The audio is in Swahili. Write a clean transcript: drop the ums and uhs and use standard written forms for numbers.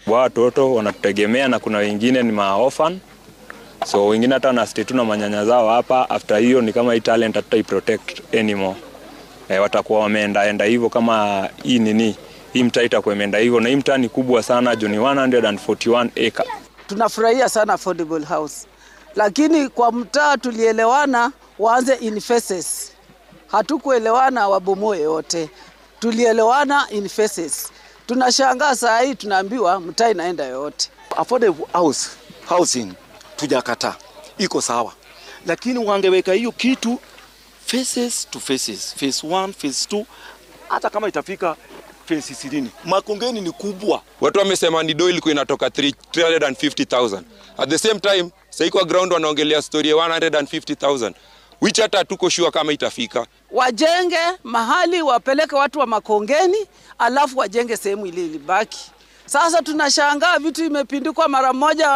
Watoto wanatutegemea na kuna wengine ni maorphan. So wengine hata wanastay tu na manyanya zao hapa. After hiyo ni kama hii talent hatutai protect anymore. Watakuwa wameenda hivyo kama hii mtaa itakuwa imeenda hivyo, na hii mtaa ni kubwa sana, ni 141 acre. Tunafurahia sana affordable house. Lakini kwa mtaa tulielewana waanze in phases. Hatukuelewana wabomoe yote. Tulielewana in phases. Tunashangaa saa hii tunaambiwa mtaa inaenda yote. Affordable housing tujakataa, iko sawa. Lakini wangeweka hiyo kitu phases to phases. Phase 1, phase 2, hata kama itafika phase 20. Makongeni ni kubwa. Watu wamesema ni do ilikuwa inatoka 350,000. At the same time, sasa kwa ground wanaongelea story ya 150,000. Which hata hatuko sure kama itafika. Wajenge mahali wapeleke watu wa Makongeni, alafu wajenge sehemu ile ilibaki. Sasa tunashangaa vitu imepindikwa mara moja.